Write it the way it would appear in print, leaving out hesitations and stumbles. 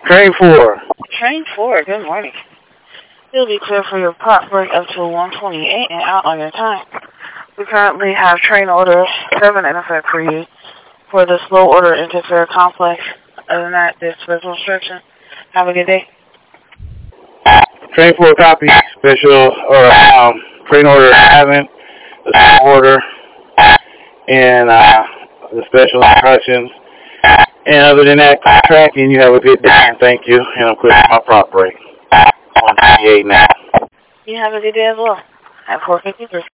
Train 4. Train 4, good morning. You'll be clear for your prop break up to 128 and out on your time. We currently have train order 7 in effect for you for the slow order interfere complex. Other than that, this special instruction. Have a good day. Train 4 copy. Special or train order 7, the slow order, and the special instructions. And other than that, tracking, you have a good day, and thank you. And I'm clear for my prop break. 128 now. You have a good day as well. At 4:53.